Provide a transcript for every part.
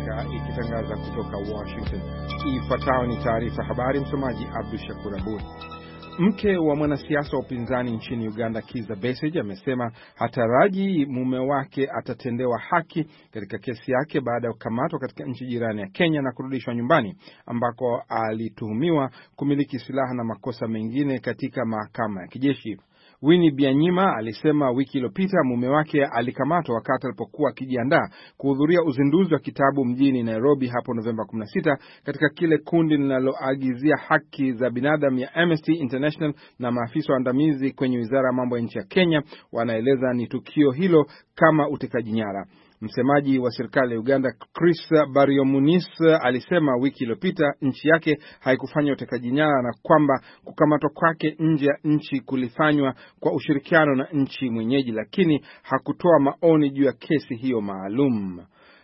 Amerika ikitangaza kutoka Washington. Ifuatayo ni taarifa habari, msomaji Abdul Shakur Abud. Mke wa mwanasiasa wa upinzani nchini Uganda Kizza Besigye amesema hataraji mume wake atatendewa haki katika kesi yake baada ya kukamatwa katika nchi jirani ya Kenya na kurudishwa nyumbani ambako alituhumiwa kumiliki silaha na makosa mengine katika mahakama ya kijeshi. Winnie Byanyima alisema wiki iliyopita mume wake alikamatwa wakati alipokuwa akijiandaa kuhudhuria uzinduzi wa kitabu mjini Nairobi hapo Novemba 16 katika kile kundi linaloagizia haki za binadamu ya Amnesty International na maafisa waandamizi kwenye Wizara ya Mambo ya Nje ya Kenya wanaeleza ni tukio hilo kama utekaji nyara. Msemaji wa serikali ya Uganda Chris Baryomunis alisema wiki iliyopita nchi yake haikufanya utekaji nyara na kwamba kukamatwa kwake nje ya nchi kulifanywa kwa ushirikiano na nchi mwenyeji, lakini hakutoa maoni juu ya kesi hiyo maalum.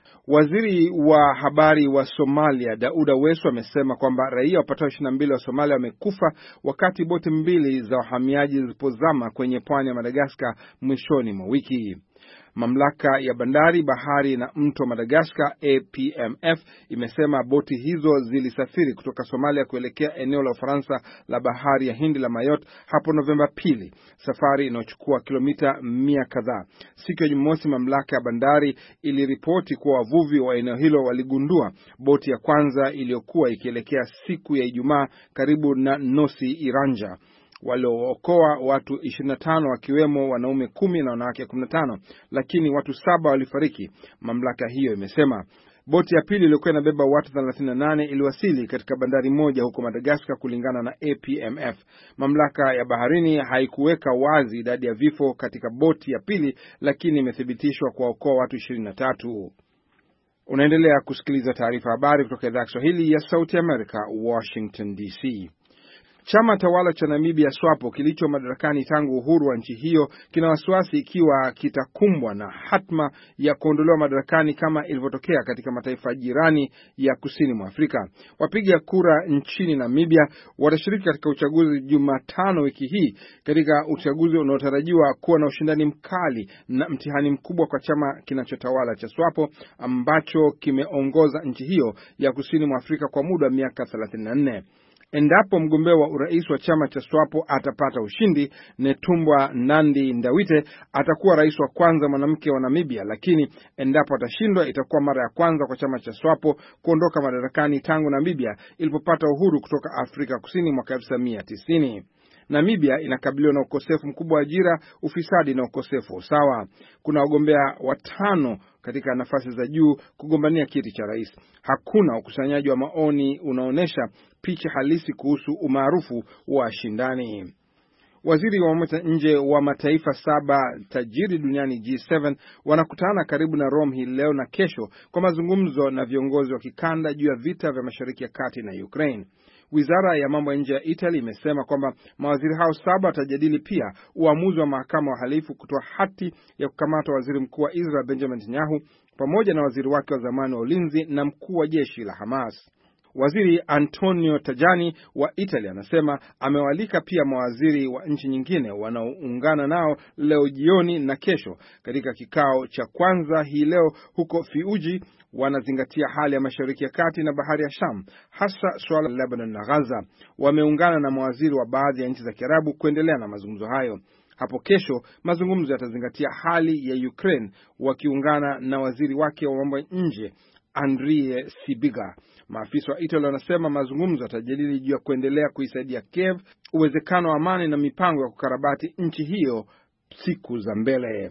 Waziri wa habari wa Somalia Daud Aweso amesema kwamba raia wapatao 22 wa Somalia wamekufa wakati boti mbili za wahamiaji zilipozama kwenye pwani ya Madagascar mwishoni mwa wiki. Mamlaka ya bandari, bahari na mto Madagascar APMF imesema boti hizo zilisafiri kutoka Somalia kuelekea eneo la Ufaransa la bahari ya Hindi la Mayotte hapo Novemba 2, safari inayochukua kilomita 100 kadhaa. Siku ya Jumamosi, mamlaka ya bandari iliripoti kuwa wavuvi wa eneo hilo waligundua boti ya kwanza iliyokuwa ikielekea siku ya Ijumaa karibu na Nosi Iranja. Waliokoa watu 25 wakiwemo wanaume 10 na wanawake 15, lakini watu 7 walifariki, mamlaka hiyo imesema. Boti ya pili iliyokuwa inabeba watu 38 iliwasili katika bandari moja huko Madagascar kulingana na APMF. Mamlaka ya baharini haikuweka wazi idadi ya vifo katika boti ya pili, lakini imethibitishwa kuwaokoa watu 23. Unaendelea kusikiliza taarifa habari kutoka idhaa ya Kiswahili ya Sauti ya Amerika, Washington DC. Chama tawala cha Namibia SWAPO kilicho madarakani tangu uhuru wa nchi hiyo kina wasiwasi ikiwa kitakumbwa na hatma ya kuondolewa madarakani kama ilivyotokea katika mataifa jirani ya kusini mwa Afrika. Wapiga kura nchini Namibia watashiriki katika uchaguzi Jumatano wiki hii, katika uchaguzi unaotarajiwa kuwa na ushindani mkali na mtihani mkubwa kwa chama kinachotawala cha SWAPO ambacho kimeongoza nchi hiyo ya kusini mwa Afrika kwa muda wa miaka 34. Endapo mgombea wa urais wa chama cha SWAPO atapata ushindi, Netumbo Nandi-Ndaitwah atakuwa rais wa kwanza mwanamke wa Namibia, lakini endapo atashindwa itakuwa mara ya kwanza kwa chama cha SWAPO kuondoka madarakani tangu Namibia ilipopata uhuru kutoka Afrika Kusini mwaka 1990. Namibia inakabiliwa na ukosefu mkubwa wa ajira, ufisadi na ukosefu wa usawa. Kuna wagombea 5 katika nafasi za juu kugombania kiti cha rais. Hakuna ukusanyaji wa maoni unaonesha picha halisi kuhusu umaarufu wa shindani. Waziri wa mambo ya nje wa mataifa 7 tajiri duniani G7 wanakutana karibu na Rome hii leo na kesho kwa mazungumzo na viongozi wa kikanda juu ya vita vya Mashariki ya Kati na Ukraine. Wizara ya mambo ya nje ya Italy imesema kwamba mawaziri hao 7 watajadili pia uamuzi wa mahakama ya uhalifu kutoa hati ya kukamata waziri mkuu wa Israel Benjamin Netanyahu pamoja na waziri wake wa zamani wa ulinzi na mkuu wa jeshi la Hamas. Waziri Antonio Tajani wa Italy anasema amewalika pia mawaziri wa nchi nyingine wanaoungana nao leo jioni na kesho katika kikao cha kwanza hii leo huko Fiuji. Wanazingatia hali ya Mashariki ya Kati na bahari ya Sham, hasa swala la Lebanon na Gaza. Wameungana na mawaziri wa baadhi ya nchi za Kiarabu kuendelea na mazungumzo hayo. Hapo kesho mazungumzo yatazingatia hali ya Ukraine wakiungana na waziri wake wa mambo ya nje Andriy Sybiga. Maafisa wa Italy wanasema mazungumzo yatajadili juu ya kuendelea kuisaidia Kiev, uwezekano wa amani na mipango ya kukarabati nchi hiyo siku za mbele.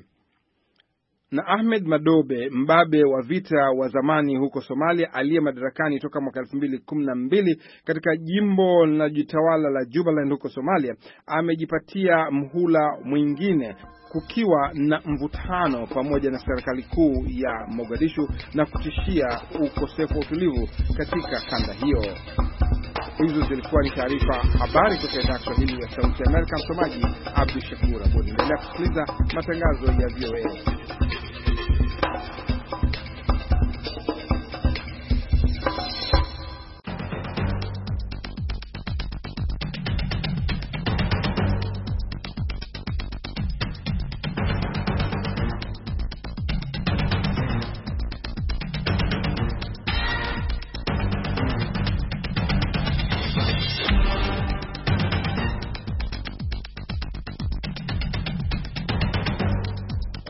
Na Ahmed Madobe, mbabe wa vita wa zamani huko Somalia aliye madarakani toka mwaka 2012 katika jimbo linalojitawala la Jubaland huko Somalia, amejipatia mhula mwingine kukiwa na mvutano pamoja na serikali kuu ya Mogadishu na kutishia ukosefu wa utulivu katika kanda hiyo. Hizo zilikuwa ni taarifa habari kutoka idhaa ya Kiswahili ya Sauti ya Amerika. Msomaji Abdul Shakur Abud. Endelea kusikiliza matangazo ya VOA.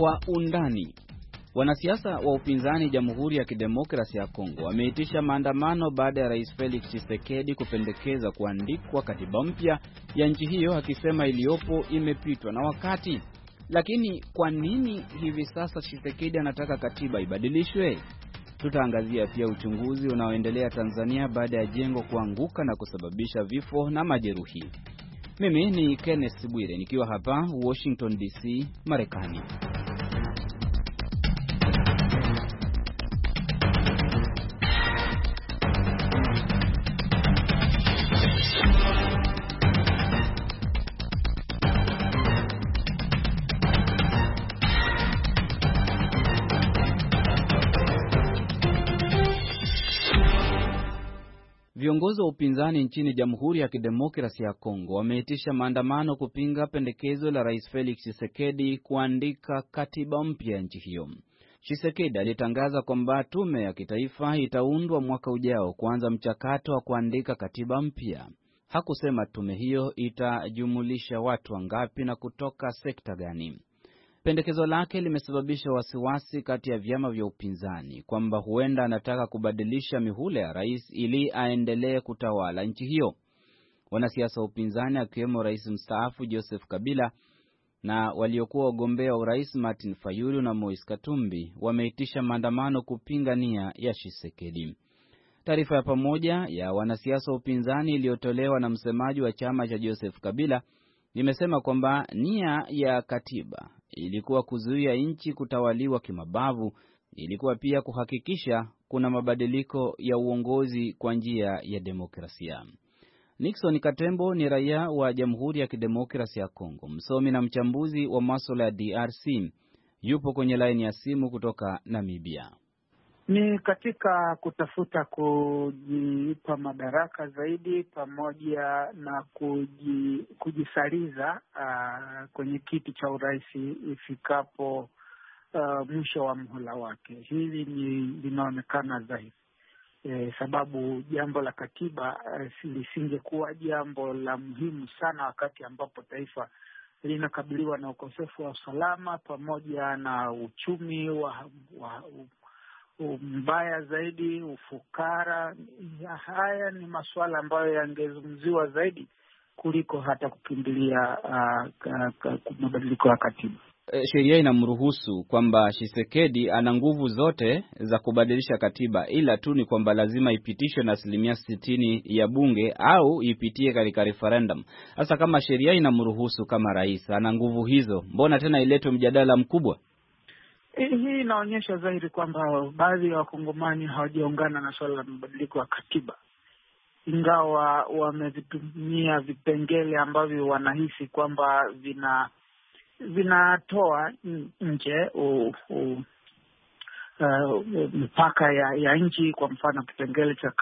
Kwa undani. Wanasiasa wa upinzani Jamhuri ya Kidemokrasia ya Kongo wameitisha maandamano baada ya Rais Felix Tshisekedi kupendekeza kuandikwa katiba mpya ya nchi hiyo, akisema iliyopo imepitwa na wakati. Lakini kwa nini hivi sasa Tshisekedi anataka katiba ibadilishwe? Tutaangazia pia uchunguzi unaoendelea Tanzania baada ya jengo kuanguka na kusababisha vifo na majeruhi. Mimi ni Kenneth Bwire nikiwa hapa Washington DC, Marekani. Viongozi wa upinzani nchini Jamhuri ya Kidemokrasia ya Kongo wameitisha maandamano kupinga pendekezo la Rais Felix Tshisekedi kuandika katiba mpya nchi hiyo. Tshisekedi alitangaza kwamba tume ya kitaifa itaundwa mwaka ujao kuanza mchakato wa kuandika katiba mpya. Hakusema tume hiyo itajumulisha watu wangapi na kutoka sekta gani. Pendekezo lake limesababisha wasiwasi kati ya vyama vya upinzani kwamba huenda anataka kubadilisha mihula ya rais ili aendelee kutawala nchi hiyo. Wanasiasa wa upinzani akiwemo rais mstaafu Joseph Kabila na waliokuwa wagombea urais Martin Fayulu na Moise Katumbi wameitisha maandamano kupinga nia ya Tshisekedi. Taarifa ya pamoja ya wanasiasa wa upinzani iliyotolewa na msemaji wa chama cha Joseph Kabila imesema kwamba nia ya katiba ilikuwa kuzuia nchi kutawaliwa kimabavu, ilikuwa pia kuhakikisha kuna mabadiliko ya uongozi kwa njia ya demokrasia. Nixon Katembo ni raia wa Jamhuri ya Kidemokrasia ya Kongo, msomi na mchambuzi wa masuala ya DRC. Yupo kwenye laini ya simu kutoka Namibia. Ni katika kutafuta kujipa madaraka zaidi pamoja na kujisaliza kwenye kiti cha urais ifikapo mwisho wa mhula wake. Hili linaonekana dhahiri. Sababu jambo la katiba lisingekuwa jambo la muhimu sana wakati ambapo taifa linakabiliwa na ukosefu wa usalama pamoja na uchumi mbaya zaidi, ufukara. Haya ni masuala ambayo yangezungumziwa zaidi kuliko hata kukimbilia mabadiliko ya katiba. Sheria inamruhusu kwamba Tshisekedi ana nguvu zote za kubadilisha katiba, ila tu ni kwamba lazima ipitishwe na 60% ya bunge au ipitie katika referendum. Sasa kama sheria inamruhusu kama rais, ana nguvu hizo, mbona tena iletwe mjadala mkubwa? Hii inaonyesha dhahiri kwamba baadhi ya wakongomani hawajaungana na swala la mabadiliko ya katiba, ingawa wamevitumia vipengele ambavyo wanahisi kwamba vinatoa nje mipaka ya nchi. Kwa mfano kipengele cha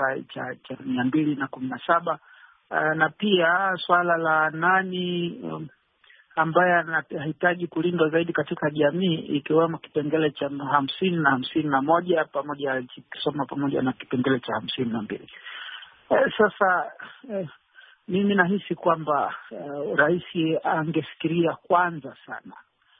217 na pia swala la nani ambaye anahitaji kulindwa zaidi katika jamii, ikiwemo kipengele cha 50 na 51 pamoja kisoma pamoja na kipengele cha 52. Sasa mimi nahisi kwamba rais angefikiria kwanza sana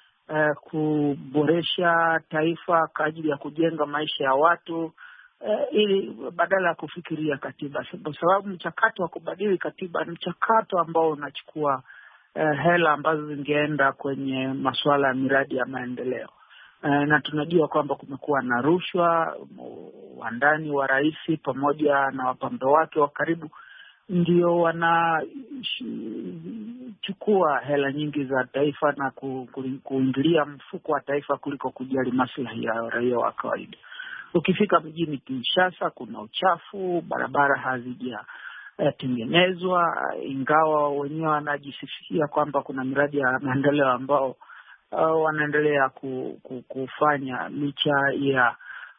kuboresha taifa kwa ajili ya kujenga maisha ya watu, ili badala ya kufikiria katiba, kwa sababu mchakato wa kubadili katiba ni mchakato ambao unachukua hela ambazo zingeenda kwenye masuala ya miradi ya maendeleo. Na tunajua kwamba kumekuwa na rushwa. Wandani wa rais pamoja na wapambe wake wa karibu ndio wanachukua hela nyingi za taifa na kuingilia mfuko wa taifa kuliko kujali maslahi ya raia wa kawaida. Ukifika mjini Kinshasa kuna uchafu, barabara hazijatengenezwa, ingawa wenyewe wanajisifia kwamba kuna miradi ya maendeleo ambao wanaendelea kufanya licha ya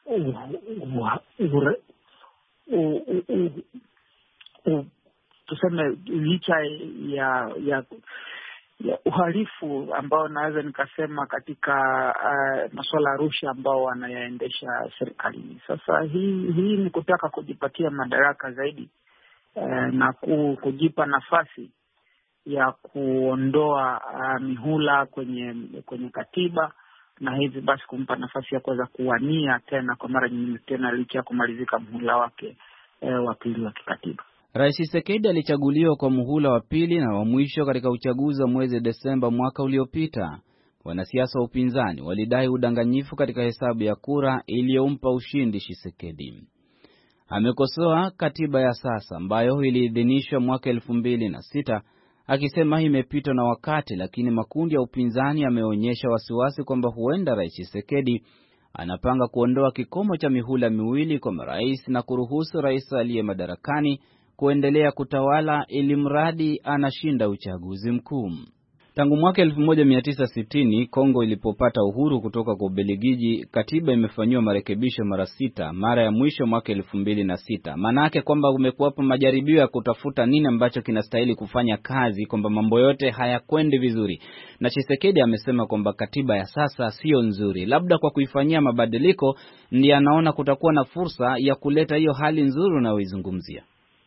tuseme licha ya uhalifu ambao naweza nikasema katika masuala ya rushwa ambao wanayaendesha serikalini. Sasa hii ni kutaka kujipatia madaraka zaidi na kujipa nafasi ya kuondoa mihula kwenye katiba na hivi basi kumpa nafasi ya kuweza kuwania tena kwa mara nyingine tena licha ya kumalizika muhula wake wa pili wa kikatiba. Rais Tshisekedi alichaguliwa kwa muhula wa pili na wa mwisho katika uchaguzi wa mwezi Desemba mwaka uliopita. Wanasiasa wa upinzani walidai udanganyifu katika hesabu ya kura iliyompa ushindi Tshisekedi. Amekosoa katiba ya sasa ambayo iliidhinishwa mwaka 2006 akisema imepitwa na wakati, lakini makundi ya upinzani yameonyesha wasiwasi kwamba huenda Rais Tshisekedi anapanga kuondoa kikomo cha mihula miwili kwa marais na kuruhusu rais aliye madarakani kuendelea kutawala ili mradi anashinda uchaguzi mkuu. Tangu mwaka 1960 Kongo ilipopata uhuru kutoka kwa Ubelgiji, katiba imefanywa marekebisho mara 6, mara ya mwisho mwaka 2006. Maana yake kwamba umekuwapo majaribio ya kutafuta nini ambacho kinastahili kufanya kazi, kwamba mambo yote hayakwendi vizuri. Na Tshisekedi amesema kwamba katiba ya sasa sio nzuri. Labda kwa kuifanyia mabadiliko ndiye anaona kutakuwa na fursa ya kuleta hiyo hali nzuri unayoizungumzia.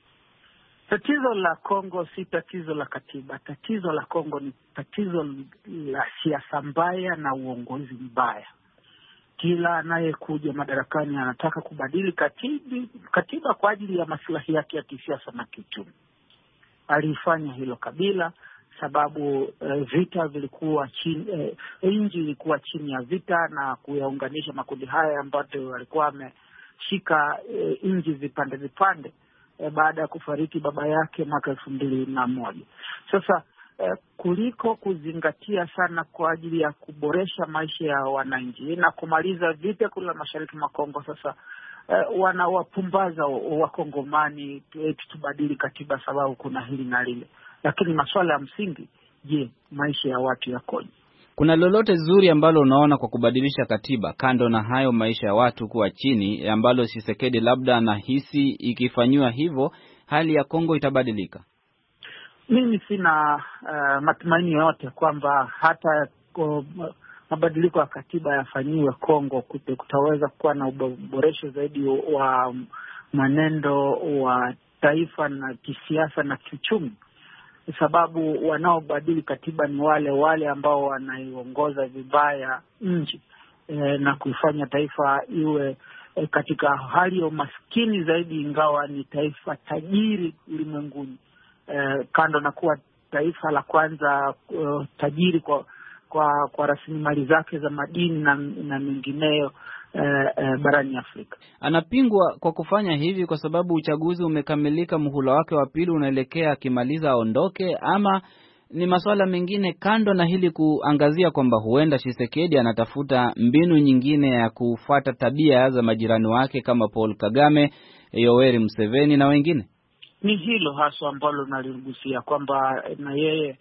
Tatizo la Kongo si tatizo la katiba. Tatizo la Kongo ni tatizo la siasa mbaya na uongozi mbaya. Kila anayekuja madarakani anataka kubadili katiba kwa ajili ya maslahi yake ya kisiasa na kiuchumi. Alifanya hilo Kabila sababu vita vilikuwa chini, nchi ilikuwa chini ya vita, na kuyaunganisha makundi haya ambayo walikuwa wameshika nchi vipande vipande baada ya kufariki baba yake mwaka 2001. Sasa kuliko kuzingatia sana kwa ajili ya kuboresha maisha ya wananchi na kumaliza vita kule mashariki mwa Kongo, sasa wanawapumbaza Wakongomani tubadili katiba sababu kuna hili na lile. Lakini masuala ya msingi, je, maisha ya watu yakoje? Kuna lolote zuri ambalo unaona kwa kubadilisha katiba kando na hayo maisha ya watu kuwa chini, ambalo Tshisekedi labda anahisi ikifanywa hivyo hali ya Kongo itabadilika? Mimi sina matumaini yote kwamba hata mabadiliko ya katiba yafanyiwe Kongo kutaweza kuwa na uboresho zaidi wa mwenendo wa taifa na kisiasa na kiuchumi, sababu wanaobadili katiba ni wale ambao wanaiongoza vibaya nchi na kuifanya taifa iwe katika hali ya umaskini zaidi, ingawa ni taifa tajiri ulimwenguni, kando na kuwa taifa la kwanza tajiri kwa rasilimali zake za madini na mengineyo barani Afrika. Anapingwa kwa kufanya hivi kwa sababu uchaguzi umekamilika, muhula wake wa pili unaelekea, akimaliza aondoke, ama ni masuala mengine kando na hili kuangazia kwamba huenda Tshisekedi anatafuta mbinu nyingine ya kufuata tabia za majirani wake kama Paul Kagame, Yoweri Museveni na wengine? Ni hilo haswa ambalo naligusia kwamba na yeye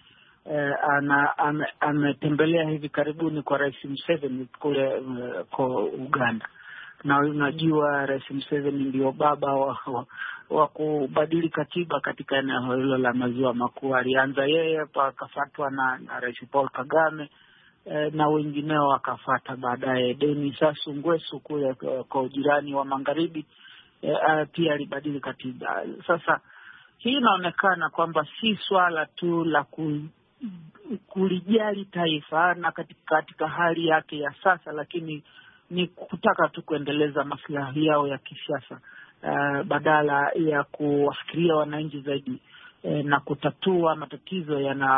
ametembelea hivi karibuni kwa Rais Museveni kule kwa Uganda, na unajua Rais Museveni ndio baba wa kubadili katiba katika eneo hilo la maziwa makuu. Alianza yeye, akafuatwa na Rais Paul Kagame na wengineo wakafuata baadaye. Denis Sassou Nguesso kule kwa ujirani wa magharibi pia alibadili katiba. Sasa hii inaonekana kwamba si swala tu la kulijali taifa na katika hali yake ya sasa, lakini ni kutaka tu kuendeleza maslahi yao ya kisiasa badala ya kuwafikiria wananchi zaidi na kutatua matatizo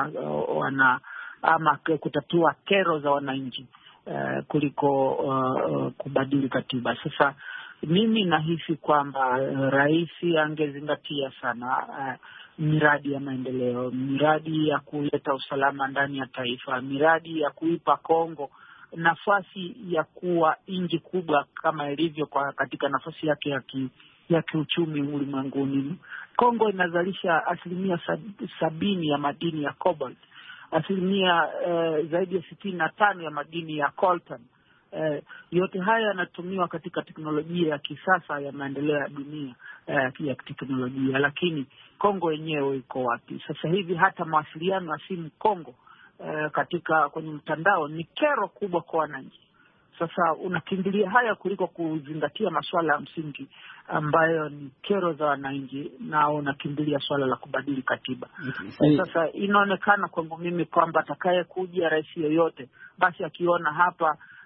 ama kutatua kero za wananchi kuliko kubadili katiba. Sasa mimi nahisi kwamba rais angezingatia sana miradi ya maendeleo, miradi ya kuleta usalama ndani ya taifa, miradi ya kuipa Kongo nafasi ya kuwa nchi kubwa kama ilivyo katika nafasi yake ya kiuchumi ulimwenguni. Kongo inazalisha 70% ya madini ya cobalt, asilimia zaidi ya 65 ya madini ya coltan. Yote haya yanatumiwa katika teknolojia ya kisasa ya maendeleo ya dunia ya teknolojia, lakini Kongo yenyewe iko wapi? Sasa hivi hata mawasiliano ya simu Kongo kwenye mtandao ni kero kubwa kwa wananchi. Sasa unakimbilia haya kuliko kuzingatia masuala ya msingi ambayo ni kero za wananchi, na unakimbilia swala la kubadili katiba. Sasa inaonekana kwangu mimi kwamba atakaye kuja rais yoyote, basi akiona hapa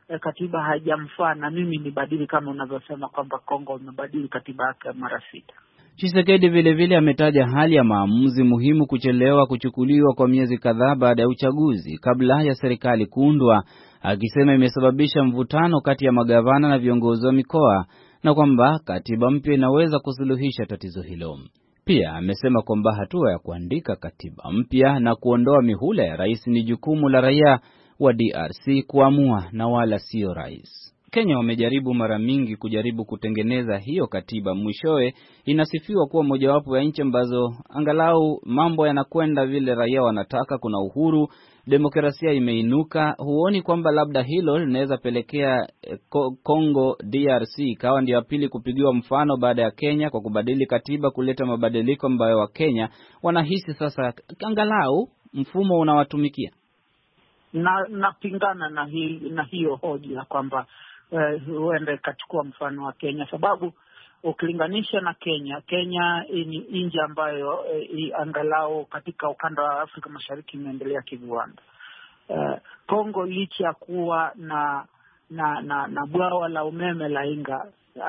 katiba haijamfaa na mimi nibadili kama unavyosema kwamba Kongo imebadili katiba yake mara 6. Tshisekedi vile vile ametaja hali ya maamuzi muhimu kuchelewa kuchukuliwa kwa miezi kadhaa baada ya uchaguzi kabla ya serikali kuundwa, akisema imesababisha mvutano kati ya magavana na viongozi wa mikoa na kwamba katiba mpya inaweza kusuluhisha tatizo hilo. Pia amesema kwamba hatua ya kuandika katiba mpya na kuondoa mihula ya rais ni jukumu la raia wa DRC kuamua na wala sio rais. Kenya wamejaribu mara mingi kutengeneza hiyo katiba. Mwishowe inasifiwa kuwa mojawapo ya nchi ambazo angalau mambo yanakwenda vile raia wanataka, kuna uhuru, demokrasia imeinuka. Huoni kwamba labda hilo linaweza pelekea Kongo DRC ikawa ndio ya pili kupigiwa mfano baada ya Kenya kwa kubadili katiba, kuleta mabadiliko ambayo wa Kenya wanahisi sasa angalau mfumo unawatumikia? Napingana na hiyo hoja kwamba huenda ikachukua mfano wa Kenya, sababu ukilinganisha na Kenya ni nchi ambayo angalau katika ukanda wa Afrika Mashariki imeendelea kiviwanda. Kongo licha ya kuwa na bwawa la umeme la Inga,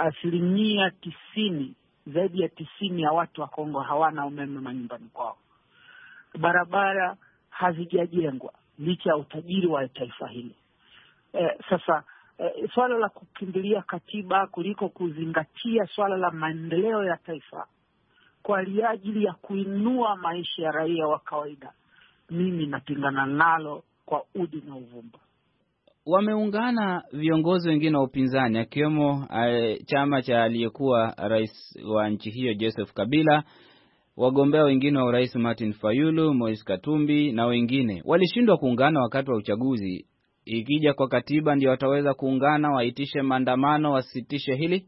90%, zaidi ya 90% ya watu wa Kongo hawana umeme manyumbani kwao. Barabara hazijajengwa licha ya utajiri wa taifa hili. Sasa swala la kukimbilia katiba kuliko kuzingatia swala la maendeleo ya taifa kwa ajili ya kuinua maisha ya raia wa kawaida, mimi napingana nalo kwa udi na uvumba. Wameungana viongozi wengine wa upinzani akiwemo chama cha aliyekuwa rais wa nchi hiyo Joseph Kabila, wagombea wengine wa urais Martin Fayulu, Moise Katumbi na wengine. Walishindwa kuungana wakati wa uchaguzi. Ikija kwa katiba ndio wataweza kuungana, waitishe maandamano, wasitishe hili?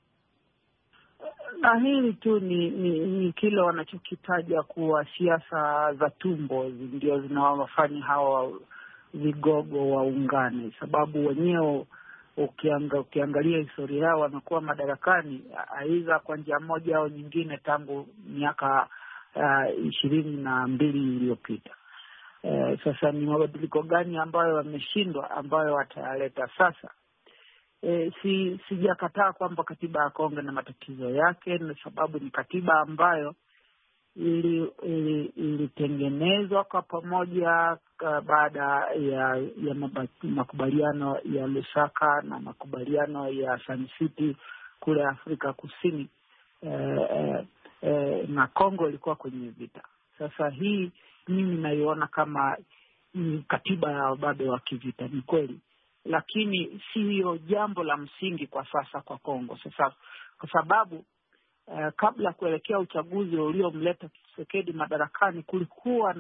Na hili tu ni kile wanachokitaja kuwa siasa za tumbo ndio zinawafanya hawa vigogo waungane, sababu wenyewe ukiangalia historia yao wamekuwa madarakani aidha kwa njia moja au nyingine tangu miaka 22 iliyopita. Sasa ni mabadiliko gani ambayo wameshindwa ambayo watayaleta sasa? Sijakataa kwamba katiba ya Kongo na matatizo yake, na sababu ni katiba ambayo ilitengenezwa kwa pamoja baada ya makubaliano ya Lusaka na makubaliano ya Sun City kule Afrika Kusini, na Kongo ilikuwa kwenye vita. Sasa hii mimi naiona kama katiba ya wababe wa kivita, ni kweli, lakini siyo jambo la msingi kwa sasa kwa Kongo. Sasa kwa sababu kabla kuelekea uchaguzi uliomleta Tshisekedi madarakani kulikuwa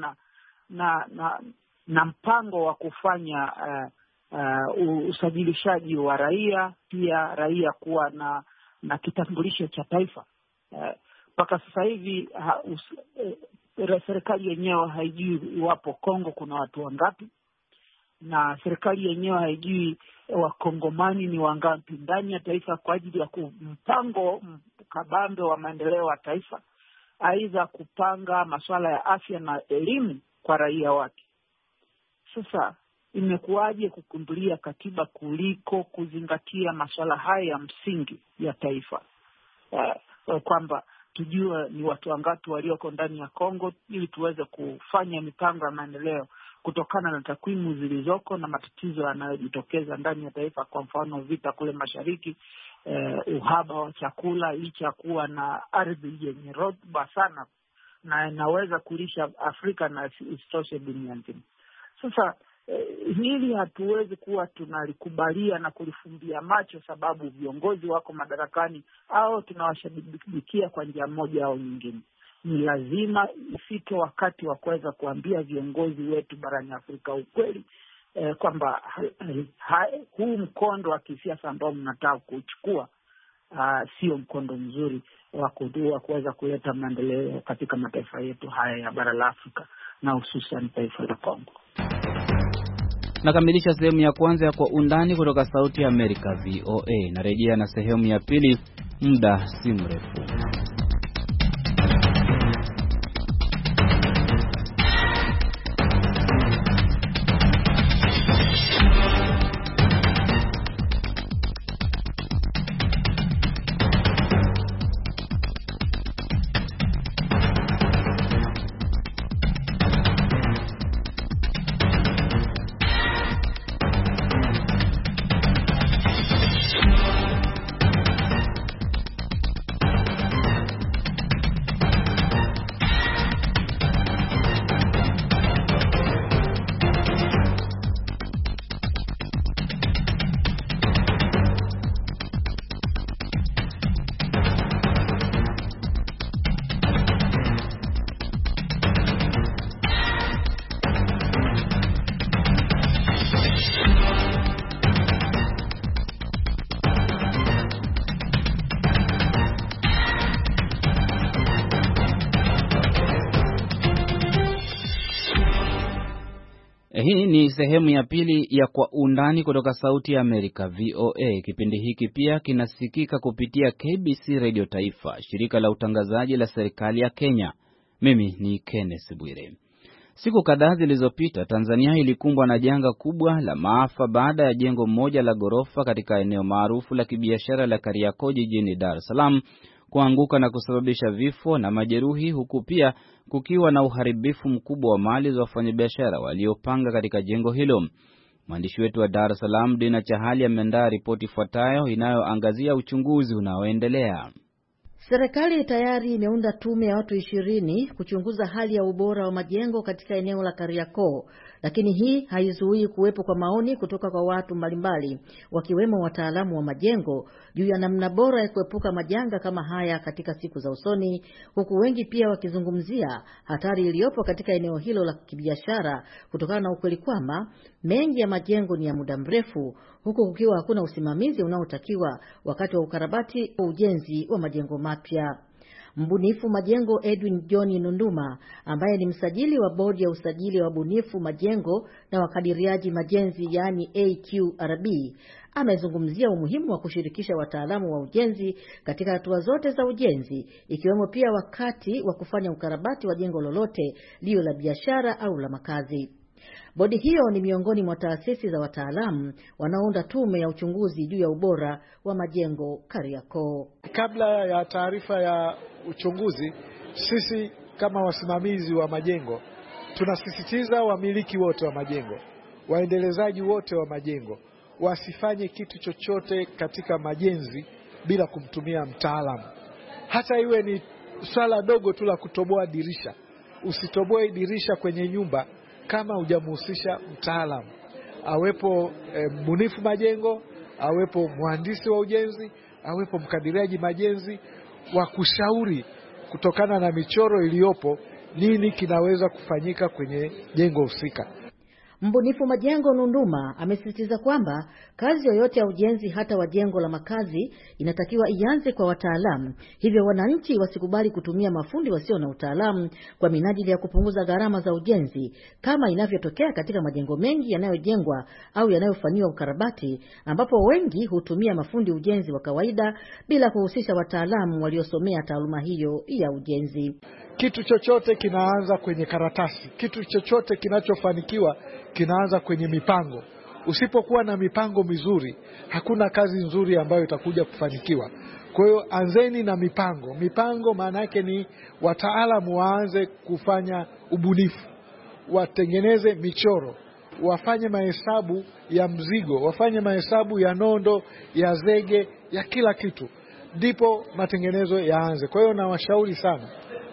na mpango wa kufanya usajilishaji wa raia, pia raia kuwa na kitambulisho cha taifa. Mpaka sasa hivi serikali yenyewe haijui iwapo Kongo kuna watu wangapi, na serikali yenyewe haijui wakongomani ni wangapi ndani ya taifa kwa ajili ya mpango kabambe wa maendeleo wa taifa, aidha kupanga masuala ya afya na elimu kwa raia wake. Sasa imekuwaje kukimbilia katiba kuliko kuzingatia masuala haya ya msingi ya taifa, kwamba tujue ni watu wangapi walioko ndani ya Kongo ili tuweze kufanya mipango ya maendeleo kutokana na takwimu zilizoko na matatizo yanayojitokeza ndani ya taifa. Kwa mfano vita kule mashariki, uhaba wa chakula licha ya kuwa na ardhi yenye rutuba sana na inaweza kulisha Afrika na isitoshe dunia nzima. Sasa hili hatuwezi kuwa tunalikubalia na kulifumbia macho sababu viongozi wako madarakani au tunawashabikia kwa njia moja au nyingine. Ni lazima ifike wakati wa kuweza kuambia viongozi wetu barani Afrika ukweli, kwamba huu mkondo wa kisiasa ambao mnataka kuchukua sio mkondo mzuri wa kuweza kuleta maendeleo katika mataifa yetu haya ya bara la Afrika na hususan taifa la Kongo. Nakamilisha sehemu ya kwanza ya Kwa Undani kutoka Sauti ya Amerika VOA. Narejea na sehemu ya pili muda si mrefu. Hii ni sehemu ya pili ya Kwa Undani kutoka Sauti ya Amerika, VOA. Kipindi hiki pia kinasikika kupitia KBC Radio Taifa, shirika la utangazaji la serikali ya Kenya. Mimi ni Kenneth Bwire. Siku kadhaa zilizopita, Tanzania ilikumbwa na janga kubwa la maafa baada ya jengo moja la ghorofa katika eneo maarufu la kibiashara la Kariakoo jijini Dar es Salaam kuanguka na kusababisha vifo na majeruhi, huku pia kukiwa na uharibifu mkubwa wa mali za wafanyabiashara waliopanga katika jengo hilo. Mwandishi wetu wa Dar es Salaam Dina Chahali ameandaa ripoti ifuatayo inayoangazia uchunguzi unaoendelea. Serikali tayari imeunda tume ya watu 20 kuchunguza hali ya ubora wa majengo katika eneo la Kariakoo, lakini hii haizuii kuwepo kwa maoni kutoka kwa watu mbalimbali, wakiwemo wataalamu wa majengo juu ya namna bora ya kuepuka majanga kama haya katika siku za usoni, huku wengi pia wakizungumzia hatari iliyopo katika eneo hilo la kibiashara kutokana na ukweli kwamba mengi ya majengo ni ya muda mrefu, huku kukiwa hakuna usimamizi unaotakiwa wakati wa ukarabati wa ujenzi wa majengo mapya. Mbunifu majengo Edwin John Nunduma, ambaye ni msajili wa bodi ya usajili wa bunifu majengo na wakadiriaji majenzi yani AQRB, amezungumzia umuhimu wa kushirikisha wataalamu wa ujenzi katika hatua zote za ujenzi, ikiwemo pia wakati wa kufanya ukarabati wa jengo lolote, liwe la biashara au la makazi. Bodi hiyo ni miongoni mwa taasisi za wataalamu wanaounda tume ya uchunguzi juu ya ubora wa majengo Kariakoo. Kabla ya taarifa ya uchunguzi, sisi kama wasimamizi wa majengo tunasisitiza wamiliki wote wa majengo, waendelezaji wote wa majengo wasifanye kitu chochote katika majenzi bila kumtumia mtaalamu. Hata iwe ni swala dogo tu la kutoboa dirisha, usitoboe dirisha kwenye nyumba kama hujamhusisha mtaalamu. Awepo mbunifu majengo, awepo mhandisi wa ujenzi, awepo mkadiriaji majenzi, wa kushauri kutokana na michoro iliyopo nini kinaweza kufanyika kwenye jengo husika. Mbunifu majengo Nunduma amesisitiza kwamba kazi yoyote ya ujenzi, hata wa jengo la makazi, inatakiwa ianze kwa wataalamu. Hivyo wananchi wasikubali kutumia mafundi wasio na utaalamu kwa minajili ya kupunguza gharama za ujenzi, kama inavyotokea katika majengo mengi yanayojengwa au yanayofanyiwa ukarabati, ambapo wengi hutumia mafundi ujenzi wa kawaida bila kuhusisha wataalamu waliosomea taaluma hiyo ya ujenzi. Kitu chochote kinaanza kwenye karatasi. Kitu chochote kinachofanikiwa kinaanza kwenye mipango. Usipokuwa na mipango mizuri, hakuna kazi nzuri ambayo itakuja kufanikiwa. Kwa hiyo anzeni na mipango. Mipango maana yake ni wataalamu waanze kufanya ubunifu, watengeneze michoro, wafanye mahesabu ya mzigo, wafanye mahesabu ya nondo, ya zege, ya kila kitu, ndipo matengenezo yaanze. Kwa hiyo nawashauri sana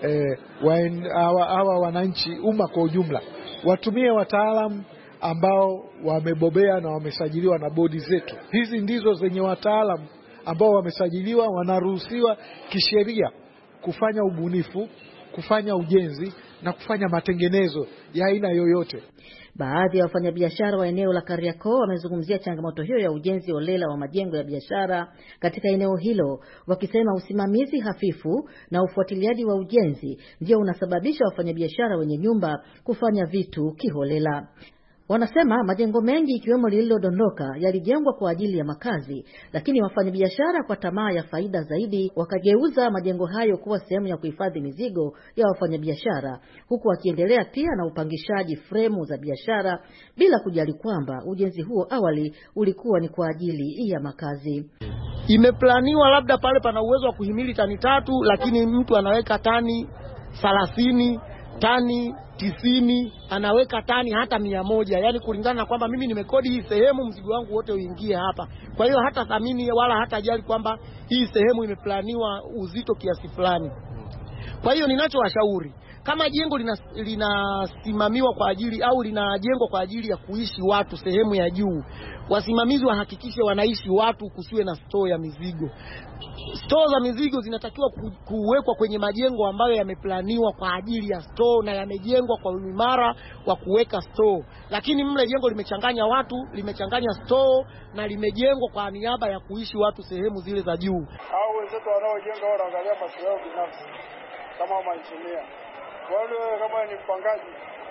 hawa wananchi, umma kwa ujumla, watumie wataalamu ambao wamebobea na wamesajiliwa na bodi zetu. Hizi ndizo zenye wataalamu ambao wamesajiliwa, wanaruhusiwa kisheria kufanya ubunifu, kufanya ujenzi na kufanya matengenezo ya aina yoyote. Baadhi ya wafanyabiashara wa eneo la Kariakoo wamezungumzia changamoto hiyo ya ujenzi holela wa majengo ya biashara katika eneo hilo, wakisema usimamizi hafifu na ufuatiliaji wa ujenzi ndio unasababisha wafanyabiashara wenye nyumba kufanya vitu kiholela. Wanasema majengo mengi ikiwemo lililodondoka yalijengwa kwa ajili ya makazi, lakini wafanyabiashara kwa tamaa ya faida zaidi wakageuza majengo hayo kuwa sehemu ya kuhifadhi mizigo ya wafanyabiashara, huku wakiendelea pia na upangishaji fremu za biashara bila kujali kwamba ujenzi huo awali ulikuwa ni kwa ajili ya makazi. Imeplaniwa labda pale pana uwezo wa kuhimili tani 3, lakini mtu anaweka tani 30, tani 90, anaweka tani hata 100, yani kulingana na kwamba mimi nimekodi hii sehemu, mzigo wangu wote uingie hapa. Kwa hiyo hata thamini wala hata jali kwamba hii sehemu imeplaniwa uzito kiasi fulani. Kwa hiyo ninachowashauri, kama jengo linasimamiwa kwa ajili au linajengwa kwa ajili ya kuishi watu sehemu ya juu, wasimamizi wahakikishe wanaishi watu, kusiwe na store ya mizigo. Store za mizigo zinatakiwa kuwekwa kwenye majengo ambayo yameplaniwa kwa ajili ya store na yamejengwa kwa uimara wa kuweka store. Lakini mle jengo limechanganya watu, limechanganya store na limejengwa kwa niaba ya kuishi watu sehemu zile za juu. Hao wenzetu wanaojenga wanaangalia maslahi yao binafsi kama mainjinia. Wale kama ni mpangaji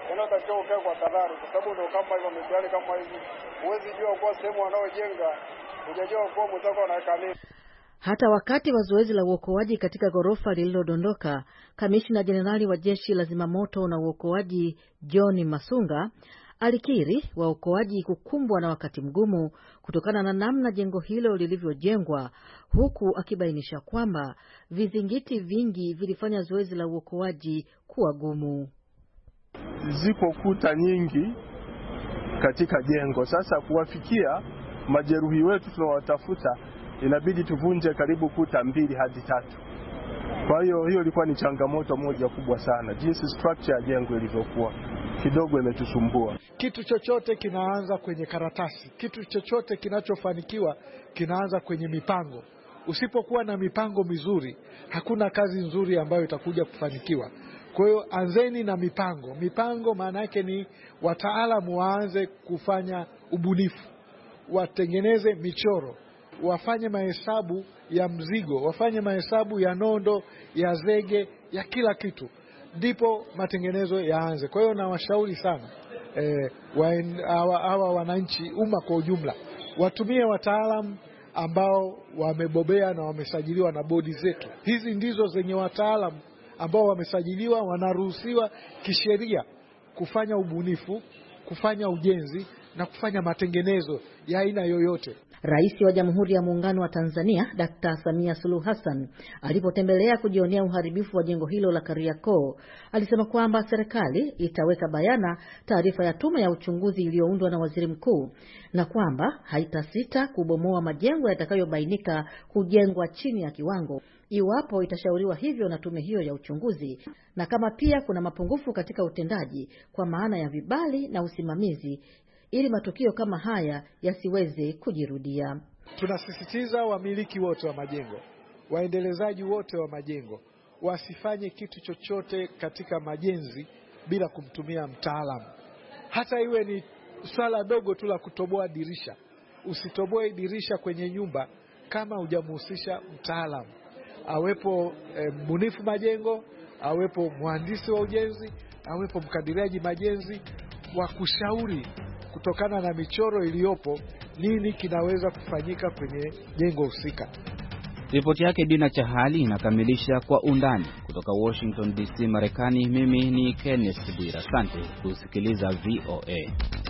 Inatakiwa ukae kwa tahadhari, kwa sababu ndio kama hivyo mitihani kama hivi huwezi jua kwa sehemu wanaojenga, hujajua kwa mwenzako anaweka nini. Hata wakati wa zoezi la uokoaji katika ghorofa lililodondoka, Kamishna Jenerali wa Jeshi la Zimamoto na Uokoaji John Masunga alikiri waokoaji kukumbwa na wakati mgumu kutokana na namna jengo hilo lilivyojengwa, huku akibainisha kwamba vizingiti vingi vilifanya zoezi la uokoaji kuwa gumu. Ziko kuta nyingi katika jengo. Sasa kuwafikia majeruhi wetu tunawatafuta, inabidi tuvunje karibu kuta 2 hadi 3. Kwa hiyo ilikuwa ni changamoto moja kubwa sana. Jinsi structure ya jengo ilivyokuwa kidogo imetusumbua. Kitu chochote kinaanza kwenye karatasi. Kitu chochote kinachofanikiwa kinaanza kwenye mipango. Usipokuwa na mipango mizuri, hakuna kazi nzuri ambayo itakuja kufanikiwa. Kwa hiyo anzeni na mipango. Mipango maana yake ni wataalamu waanze kufanya ubunifu, watengeneze michoro, wafanye mahesabu ya mzigo, wafanye mahesabu ya nondo, ya zege, ya kila kitu, ndipo matengenezo yaanze. Kwa hiyo nawashauri sana hawa wananchi, umma kwa ujumla, watumie wataalamu ambao wamebobea na wamesajiliwa na bodi zetu. Hizi ndizo zenye wataalamu ambao wamesajiliwa, wanaruhusiwa kisheria kufanya ubunifu, kufanya ujenzi na kufanya matengenezo ya aina yoyote. Rais wa Jamhuri ya Muungano wa Tanzania Dr. Samia Suluhu Hassan alipotembelea kujionea uharibifu wa jengo hilo la Kariakoo, alisema kwamba serikali itaweka bayana taarifa ya tume ya uchunguzi iliyoundwa na Waziri Mkuu, na kwamba haitasita kubomoa majengo yatakayobainika kujengwa chini ya kiwango iwapo itashauriwa hivyo na tume hiyo ya uchunguzi, na kama pia kuna mapungufu katika utendaji kwa maana ya vibali na usimamizi, ili matukio kama haya yasiweze kujirudia. Tunasisitiza wamiliki wote wa majengo, waendelezaji wote wa majengo wasifanye kitu chochote katika majenzi bila kumtumia mtaalamu. Hata iwe ni swala dogo tu la kutoboa dirisha. Usitoboe dirisha kwenye nyumba kama hujamhusisha mtaalamu. Awepo mbunifu majengo, awepo mhandisi wa ujenzi, awepo mkadiriaji majenzi wa kushauri kutokana na michoro iliyopo nini kinaweza kufanyika kwenye jengo husika. Ripoti yake Dina Chahali inakamilisha Kwa Undani. Kutoka Washington DC, Marekani, mimi ni Kenneth Bwira. Asante kusikiliza VOA.